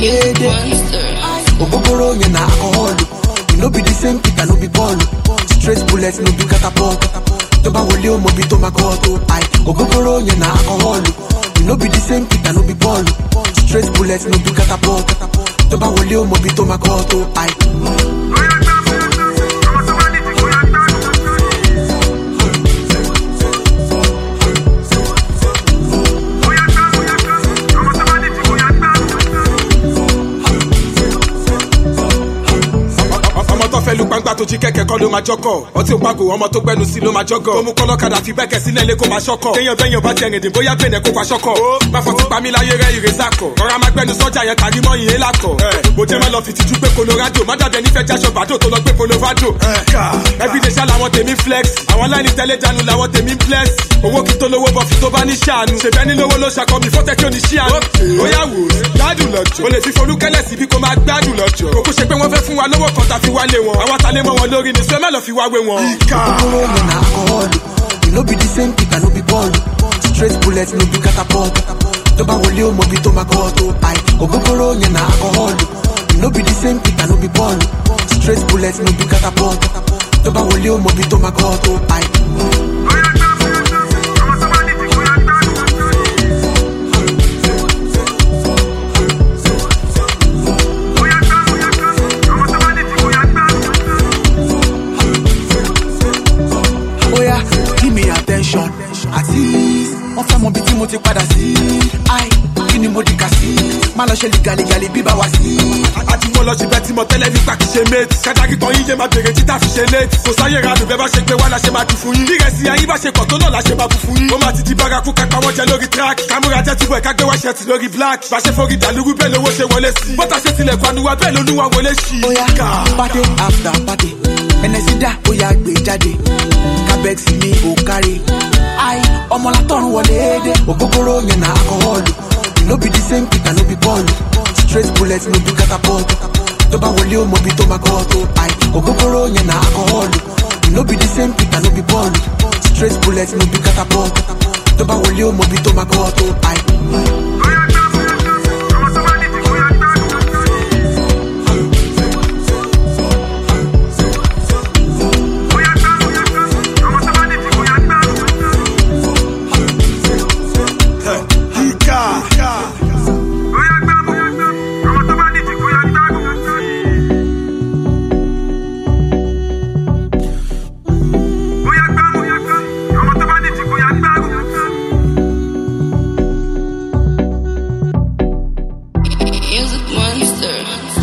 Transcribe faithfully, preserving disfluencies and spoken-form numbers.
lady. Ogogoro yen na alcohol. You no be the same thing, no be ball. Straight bullets, no be catapult. Toba wole o mo bi to makoto. I ogogoro yen na alcohol. You no be the same thing, no be ball. Straight bullets, no be catapult. Toba wole o mo bi to makoto. I fẹ́lú gbangba tó jí kẹ̀kẹ́ kọ́ ló máa jọ́kọ̀ ọtí òpagò ọmọ tó gbẹnu sí ló máa jọ́gọ̀ tó mú kọ́lọ́kadà fi bẹ́kẹ̀ sílẹ̀ lé kó máa ṣọ́kọ̀ kéèyàn bẹ́yàn bá jẹrin dín bóyá bẹ́ẹ̀ kó pa ṣọ́kọ̀ ó má fọ́ ti pa mí láyé rẹ̀ ìrèsà kọ̀ ọ̀rọ̀ máa gbẹnu sọ́jà yẹn tàrí mọ́ ìyẹn lákọ̀ bó jẹ́ máa lọ fi tìjú gbé Colorado má dàbẹ̀ nífẹ̀ẹ́ jáṣọ bàdó tó lọ gbé Colorado everyday ṣá làwọn tèmi flex àwọn láìní tẹ́lẹ̀ jánu làwọn tèmi flex owó kí tó lówó bọ̀ fi tó bá ní ṣàánú ṣèbẹ́ ní lówó ló ṣàkọ́ mi fọ́tẹ́ kí ó ní ṣíàánú ó yà wò gbádùn lọ́jọ́ o lè fi folúkẹ́lẹ̀ síbi kó máa gbádùn lọ́jọ́ kókó ṣe pé wọ́n fẹ́ fún wa lówó kan tàfi wálé wọn àwọn talé mọ́ wọn lórí ni sọ má lọ fi wá wé wọn. Ogogoro yen na alcohol. You no be the same thing, no be ball. Straight bullets, no be catapult. Toba wole o mo bi to makoto. I ogogoro yen na alcohol. You no be the same thing, no be ball. Straight bullets, no be catapult. Toba wole o mo bi to makoto. I àti wọ́n fẹ́ mọ bí tí mo ti padà sí ai kí ni mo di kà sí má lọ ṣe lìgàlìgàlì bíbá wá sí. àti mo lọ síbẹ̀ tí mo tẹ́lẹ̀ nípa kì í ṣe mate kátàkì kan yín yé máa bèrè títà fi ṣe late kò sáyé ra àdùbẹ́ bá ṣe pé wá la ṣe máa dùn fún yín ìrẹsì ayé bá ṣe pọ̀ tó náà la ṣe máa bù fún yín ó máa ti di bárakú kápá wọn jẹ lórí track kámúra jẹ́ tìbọ̀ ẹ̀ká gbé wá ṣẹ́ẹ̀tì lórí black bá ṣe forí dàlúrú bẹ́ẹ̀ lówó ṣe wọlé sí bọ́tà ṣe tilẹ̀ kwanuwa bẹ́ẹ̀ lolúwa wọlé sí. ó yá party after party ẹnẹsí dá ó yá gbé jáde kábẹ́ẹ̀sì mi ò kárí ai ọmọ látọ̀run wọlé dé ogogoro yẹn na alcohol. You no be the same thing, no be ball. Straight bullets, no be catapult. Toba wole o mo bi to makoto. I ogogoro yen na alcohol. You no be the same thing, no be ball. Straight bullets, no be catapult. Toba wole o mo bi to makoto. I Music monster.